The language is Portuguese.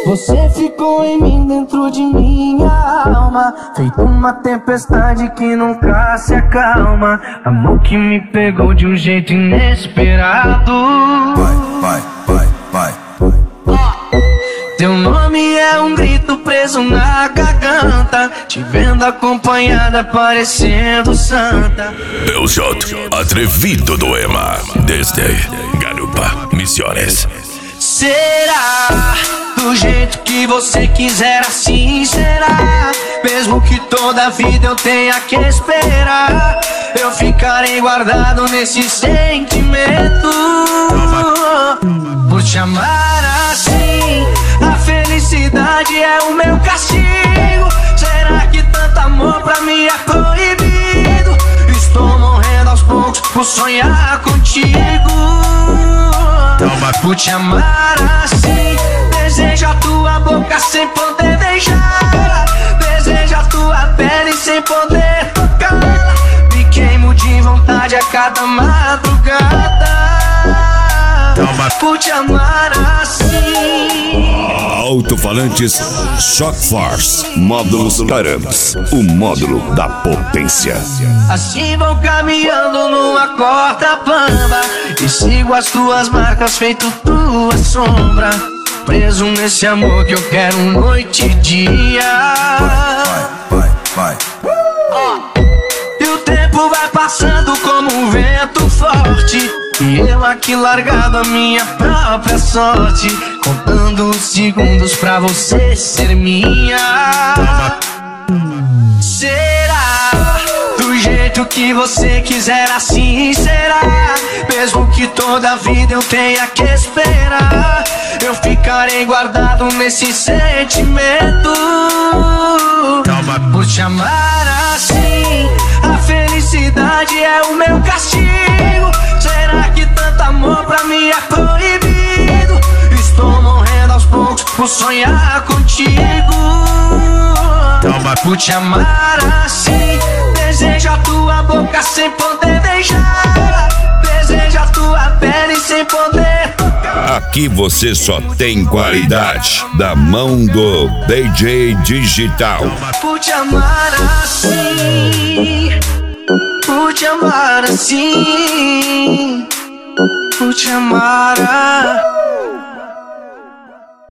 Você ficou em mim, dentro de minha alma, feito uma tempestade que nunca se acalma. Amor que me pegou de um jeito inesperado. Vai. Teu nome é um grito preso na garganta, te vendo acompanhada parecendo santa. Eu sou atrevido do EMA, desde Garupa, Misiones. Será do jeito que você quiser, assim será. Mesmo que toda a vida eu tenha que esperar, eu ficarei guardado nesse sentimento. Por te amar assim, a felicidade é o meu castigo. Será que tanto amor pra mim é proibido? Estou morrendo aos poucos por sonhar contigo. Por te amar assim, desejo a tua boca sem poder beijar, desejo a tua pele sem poder tocar. Me queimo de vontade a cada madrugada. Por te amar assim. Alto-falantes Shock Force, módulos Carams, o módulo da potência. Assim vou caminhando numa corda bamba e sigo as tuas marcas feito tua sombra. Preso nesse amor que eu quero noite e dia. Vai. E o tempo vai passando como um vento forte, e eu aqui largado a minha própria sorte, contando os segundos pra você ser minha. Será do jeito que você quiser, assim será. Mesmo que toda a vida eu tenha que esperar, eu ficarei guardado nesse sentimento. Por te amar assim, a felicidade é o meu castigo. Será que tanto amor pra mim é proibido? Estou morrendo aos poucos por sonhar contigo. Por te amar assim, desejo a tua boca sem poder beijar, desejo a tua pele sem poder tocar. Aqui você só tem qualidade da mão do DJ Digital. Por te amar assim, por te amar assim, por te amar.